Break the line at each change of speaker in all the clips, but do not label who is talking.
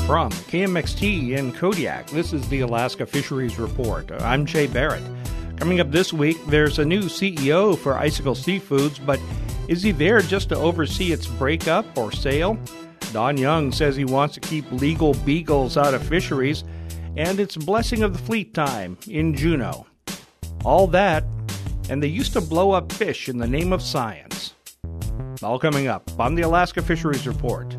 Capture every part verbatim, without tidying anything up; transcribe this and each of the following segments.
From K M X T in Kodiak, this is the Alaska Fisheries Report. I'm Jay Barrett. Coming up this week, there's a new C E O for Icicle Seafoods, but is he there just to oversee its breakup or sale? Don Young says he wants to keep legal beagles out of fisheries, and it's blessing of the fleet time in Juneau. All that, and they used to blow up fish in the name of science. All coming up on the Alaska Fisheries Report.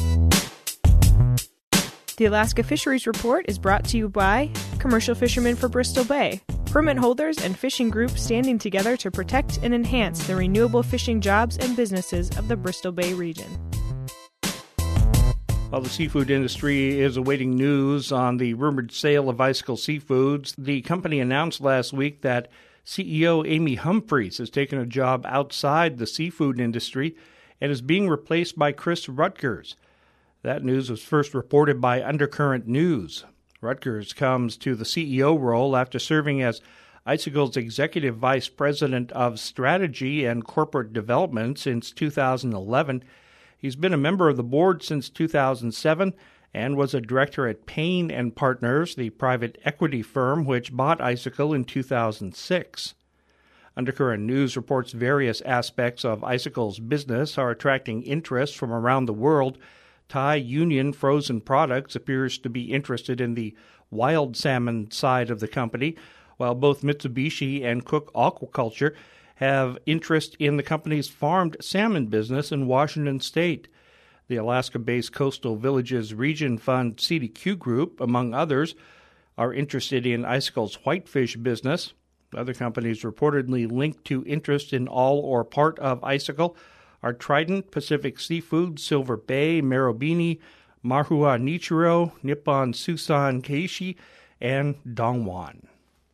The Alaska Fisheries Report is brought to you by Commercial Fishermen for Bristol Bay, permit holders and fishing groups standing together to protect and enhance the renewable fishing jobs and businesses of the Bristol Bay region.
While the seafood industry is awaiting news on the rumored sale of Icicle Seafoods, the company announced last week that C E O Amy Humphries has taken a job outside the seafood industry and is being replaced by Chris Rutgers. That news was first reported by Undercurrent News. Rutgers comes to the C E O role after serving as Icicle's Executive Vice President of Strategy and Corporate Development since two thousand eleven. He's been a member of the board since two thousand seven and was a director at Payne and Partners, the private equity firm which bought Icicle in two thousand six. Undercurrent News reports various aspects of Icicle's business are attracting interest from around the world. Thai Union Frozen Products appears to be interested in the wild salmon side of the company, while both Mitsubishi and Cook Aquaculture have interest in the company's farmed salmon business in Washington State. The Alaska-based Coastal Villages Region Fund C D Q Group, among others, are interested in Icicle's whitefish business. Other companies reportedly linked to interest in all or part of Icicle are Trident, Pacific Seafood, Silver Bay, Marubeni, Mahua Nichiro, Nippon Susan Keishi, and Dongwon.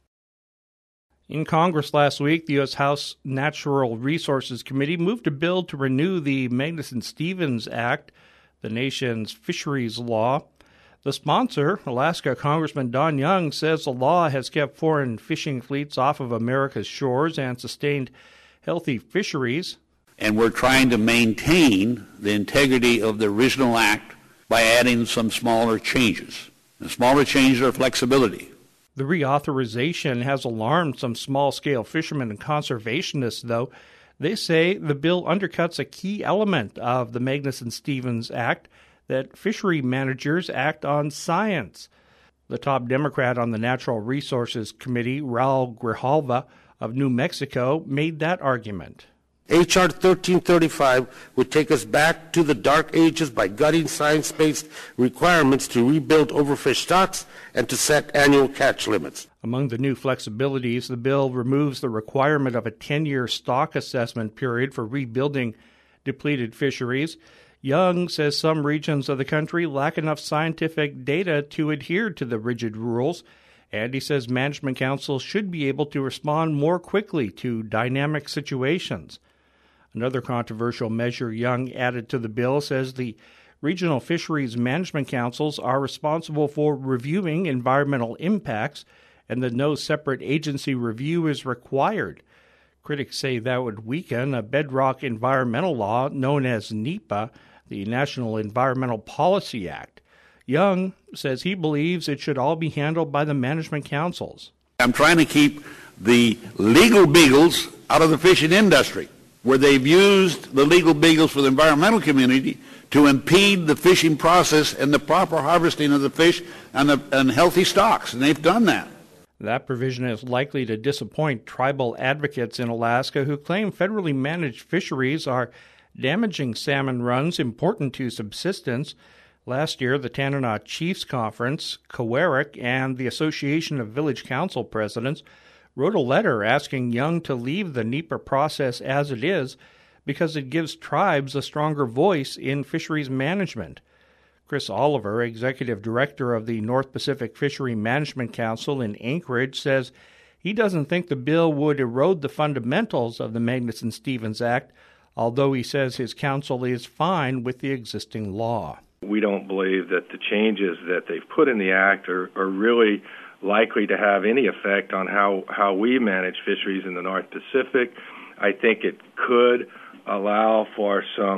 In Congress last week, the U S House Natural Resources Committee moved a bill to renew the Magnuson-Stevens Act, the nation's fisheries law. The sponsor, Alaska Congressman Don Young, says the law has kept foreign fishing fleets off of America's shores and sustained healthy fisheries.
And we're trying to maintain the integrity of the original act by adding some smaller changes. The smaller changes are flexibility.
The reauthorization has alarmed some small-scale fishermen and conservationists, though. They say the bill undercuts a key element of the Magnuson-Stevens Act, that fishery managers act on science. The top Democrat on the Natural Resources Committee, Raul Grijalva of New Mexico, made that argument.
H R thirteen thirty-five would take us back to the dark ages by gutting science-based requirements to rebuild overfished stocks and to set annual catch limits.
Among the new flexibilities, the bill removes the requirement of a ten-year stock assessment period for rebuilding depleted fisheries. Young says some regions of the country lack enough scientific data to adhere to the rigid rules, and he says management councils should be able to respond more quickly to dynamic situations. Another controversial measure Young added to the bill says the regional fisheries management councils are responsible for reviewing environmental impacts and that no separate agency review is required. Critics say that would weaken a bedrock environmental law known as NEPA, the National Environmental Policy Act. Young says he believes it should all be handled by the management councils.
I'm trying to keep the legal beagles out of the fishing industry, where they've used the legal beagles for the environmental community to impede the fishing process and the proper harvesting of the fish and, the, and healthy stocks, and they've done that.
That provision is likely to disappoint tribal advocates in Alaska who claim federally managed fisheries are damaging salmon runs important to subsistence. Last year, the Tanana Chiefs Conference, COERIC, and the Association of Village Council Presidents wrote a letter asking Young to leave the NEPA process as it is because it gives tribes a stronger voice in fisheries management. Chris Oliver, executive director of the North Pacific Fishery Management Council in Anchorage, says he doesn't think the bill would erode the fundamentals of the Magnuson-Stevens Act, although he says his council is fine with the existing law.
We don't believe that the changes that they've put in the Act are, are really likely to have any effect on how, how we manage fisheries in the North Pacific. I think it could allow for some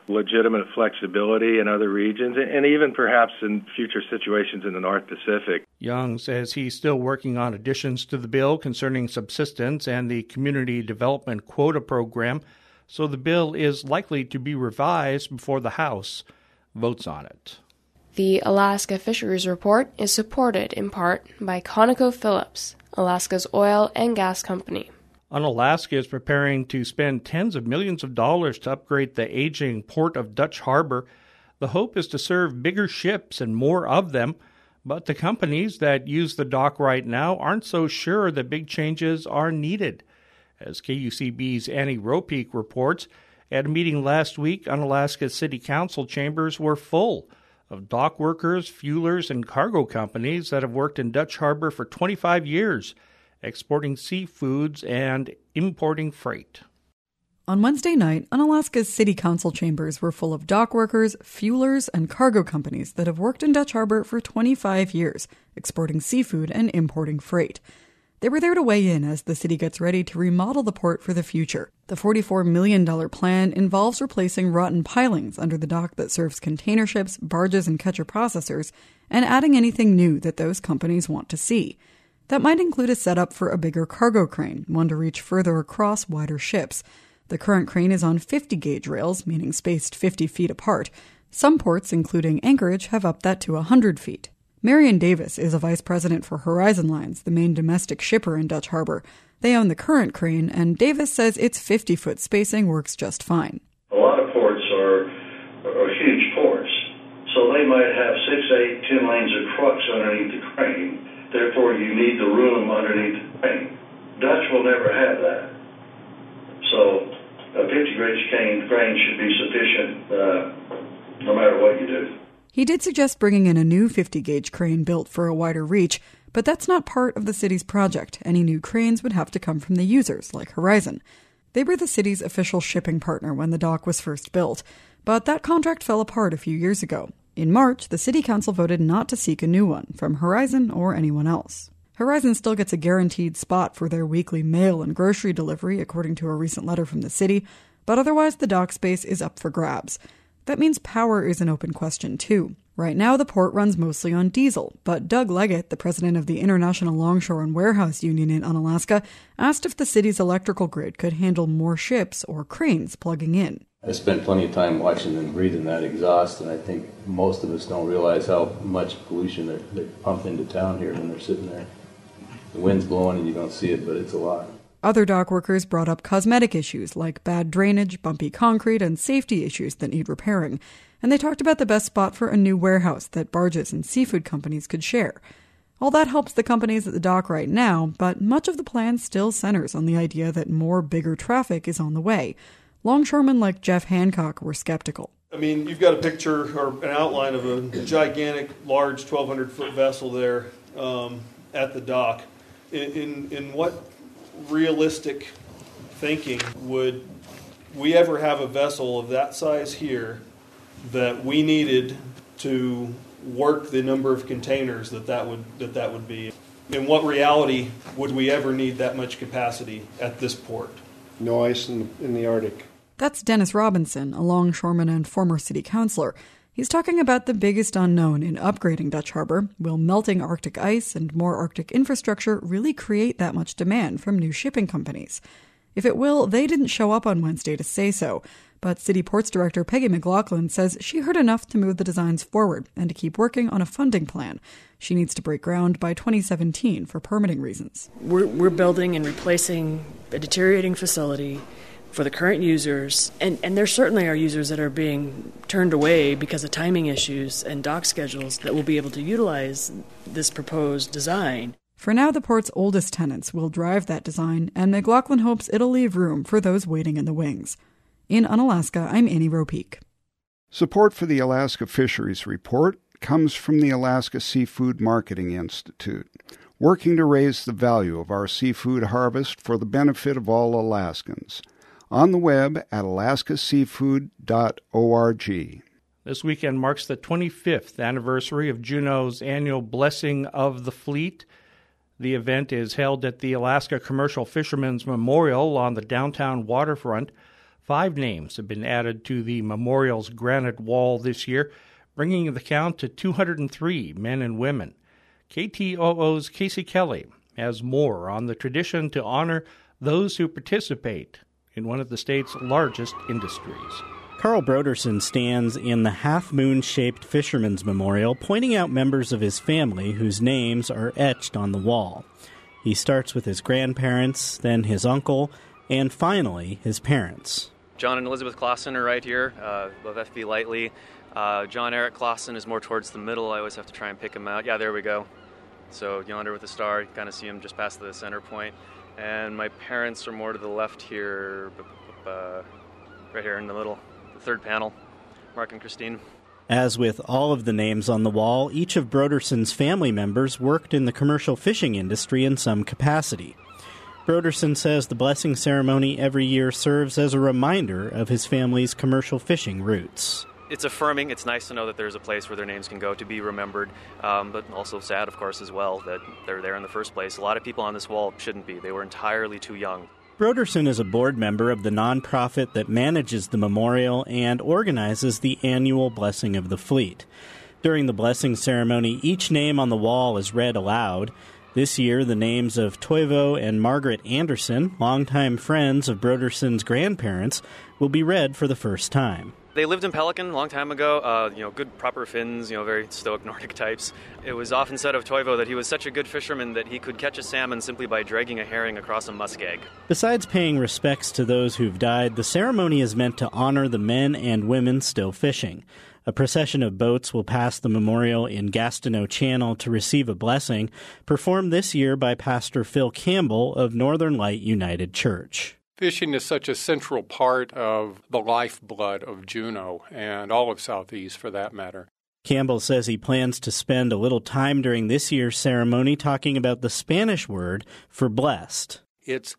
legitimate flexibility in other regions, and even perhaps in future situations in the North Pacific.
Young says he's still working on additions to the bill concerning subsistence and the Community Development Quota Program, so the bill is likely to be revised before the House votes on it.
The Alaska Fisheries Report is supported in part by ConocoPhillips, Alaska's oil and gas company.
Unalaska is preparing to spend tens of millions of dollars to upgrade the aging port of Dutch Harbor. The hope is to serve bigger ships and more of them, but the companies that use the dock right now aren't so sure that big changes are needed. As K U C B's Annie Ropeek reports, at a meeting last week, Unalaska's city council chambers were full of dock workers, fuelers, and cargo companies that have worked in Dutch Harbor for twenty-five years, exporting seafoods and importing freight.
On Wednesday night, Unalaska's city council chambers were full of dock workers, fuelers, and cargo companies that have worked in Dutch Harbor for twenty-five years, exporting seafood and importing freight. They were there to weigh in as the city gets ready to remodel the port for the future. The forty-four million dollars plan involves replacing rotten pilings under the dock that serves container ships, barges, and catcher processors, and adding anything new that those companies want to see. That might include a setup for a bigger cargo crane, one to reach further across wider ships. The current crane is on fifty-gauge rails, meaning spaced fifty feet apart. Some ports, including Anchorage, have upped that to one hundred feet. Marion Davis is a vice president for Horizon Lines, the main domestic shipper in Dutch Harbor. They own the current crane, and Davis says its fifty-foot spacing works just fine.
A lot of ports are, are huge ports, so they might have six, eight, ten lanes of trucks underneath the crane. Therefore, you need the room underneath the crane. Dutch will never have that. So a fifty-gauge crane, crane should be sufficient uh, no matter what you do.
He did suggest bringing in a new fifty-gauge crane built for a wider reach, but that's not part of the city's project. Any new cranes would have to come from the users, like Horizon. They were the city's official shipping partner when the dock was first built, but that contract fell apart a few years ago. In March, the city council voted not to seek a new one from Horizon or anyone else. Horizon still gets a guaranteed spot for their weekly mail and grocery delivery, according to a recent letter from the city, but otherwise the dock space is up for grabs. That means power is an open question, too. Right now, the port runs mostly on diesel, but Doug Leggett, the president of the International Longshore and Warehouse Union in Unalaska, asked if the city's electrical grid could handle more ships or cranes plugging in.
I spent plenty of time watching them breathing that exhaust, and I think most of us don't realize how much pollution they, they pump into town here when they're sitting there. The wind's blowing and you don't see it, but it's a lot.
Other dock workers brought up cosmetic issues like bad drainage, bumpy concrete, and safety issues that need repairing. And they talked about the best spot for a new warehouse that barges and seafood companies could share. All that helps the companies at the dock right now, but much of the plan still centers on the idea that more bigger traffic is on the way. Longshoremen like Jeff Hancock were skeptical.
I mean, you've got a picture or an outline of a gigantic, large twelve hundred foot vessel there um, at the dock. In, in, in what realistic thinking would we ever have a vessel of that size here that we needed to work the number of containers that that would that that would be? In what reality would we ever need that much capacity at this port?
No ice in the, in the Arctic.
That's Dennis Robinson, a longshoreman and former city councilor. He's talking about the biggest unknown in upgrading Dutch Harbor. Will melting Arctic ice and more Arctic infrastructure really create that much demand from new shipping companies? If it will, they didn't show up on Wednesday to say so. But City Ports Director Peggy McLaughlin says she heard enough to move the designs forward and to keep working on a funding plan. She needs to break ground by twenty seventeen for permitting reasons.
We're, we're building and replacing a deteriorating facility for the current users, and, and there certainly are users that are being turned away because of timing issues and dock schedules that will be able to utilize this proposed design.
For now, the port's oldest tenants will drive that design, and McLaughlin hopes it'll leave room for those waiting in the wings. In Unalaska, I'm Annie Ropeek.
Support for the Alaska Fisheries Report comes from the Alaska Seafood Marketing Institute, working to raise the value of our seafood harvest for the benefit of all Alaskans. On the web at alaska seafood dot org.
This weekend marks the twenty-fifth anniversary of Juneau's annual Blessing of the Fleet. The event is held at the Alaska Commercial Fishermen's Memorial on the downtown waterfront. Five names have been added to the memorial's granite wall this year, bringing the count to two hundred three men and women. K T O O's Casey Kelly has more on the tradition to honor those who participate in one of the state's largest industries.
Carl Broderson stands in the half-moon-shaped Fisherman's Memorial, pointing out members of his family whose names are etched on the wall. He starts with his grandparents, then his uncle, and finally his parents.
John and Elizabeth Clausen are right here, uh, above F B Lightly. Uh, John Eric Clausen is more towards the middle. I always have to try and pick him out. Yeah, there we go. So yonder with the star, you kind of see him just past the center point. And my parents are more to the left here, uh, right here in the middle, the third panel, Mark and Christine.
As with all of the names on the wall, each of Broderson's family members worked in the commercial fishing industry in some capacity. Broderson says the blessing ceremony every year serves as a reminder of his family's commercial fishing roots.
It's affirming. It's nice to know that there's a place where their names can go to be remembered, um, but also sad, of course, as well, that they're there in the first place. A lot of people on this wall shouldn't be. They were entirely too young.
Broderson is a board member of the nonprofit that manages the memorial and organizes the annual Blessing of the Fleet. During the blessing ceremony, each name on the wall is read aloud. This year, the names of Toivo and Margaret Anderson, longtime friends of Broderson's grandparents, will be read for the first time.
They lived in Pelican a long time ago, uh, you know, good proper Finns, you know, very stoic Nordic types. It was often said of Toivo that he was such a good fisherman that he could catch a salmon simply by dragging a herring across a muskeg.
Besides paying respects to those who've died, the ceremony is meant to honor the men and women still fishing. A procession of boats will pass the memorial in Gastineau Channel to receive a blessing, performed this year by Pastor Phil Campbell of Northern Light United Church.
Fishing is such a central part of the lifeblood of Juneau and all of Southeast for that matter.
Campbell says he plans to spend a little time during this year's ceremony talking about the Spanish word for blessed.
It's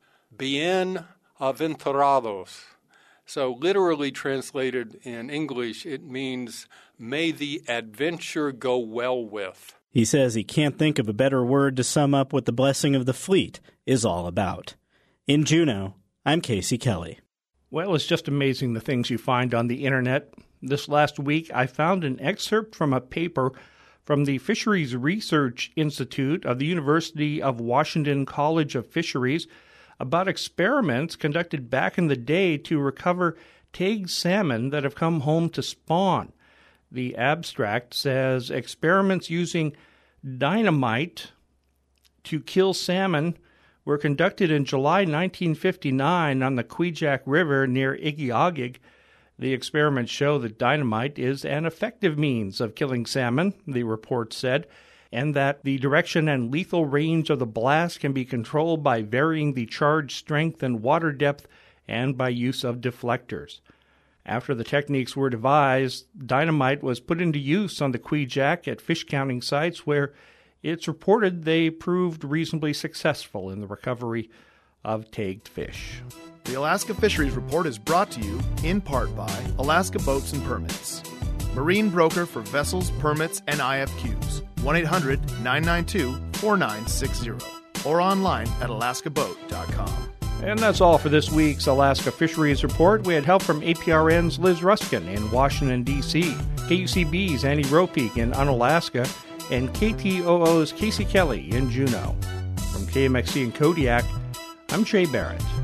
bienaventurados. So literally translated in English, it means, may the adventure go well with.
He says he can't think of a better word to sum up what the blessing of the fleet is all about. In Juneau, I'm Casey Kelly.
Well, it's just amazing the things you find on the internet. This last week, I found an excerpt from a paper from the Fisheries Research Institute of the University of Washington College of Fisheries about experiments conducted back in the day to recover tagged salmon that have come home to spawn. The abstract says experiments using dynamite to kill salmon were conducted in July nineteen fifty-nine on the Kvichak River near Igiugig. The experiments show that dynamite is an effective means of killing salmon, the report said, and that the direction and lethal range of the blast can be controlled by varying the charge strength and water depth and by use of deflectors. After the techniques were devised, dynamite was put into use on the Kvichak at fish counting sites where it's reported they proved reasonably successful in the recovery of tagged fish.
The Alaska Fisheries Report is brought to you in part by Alaska Boats and Permits, marine broker for vessels, permits, and I F Qs. one eight hundred nine nine two four nine six zero or online at alaska boat dot com.
And that's all for this week's Alaska Fisheries Report. We had help from A P R N's Liz Ruskin in Washington, D C, K U C B's Annie Ropeek in Unalaska, and K T O O's Casey Kelly in Juneau. From K M X C in Kodiak, I'm Jay Barrett.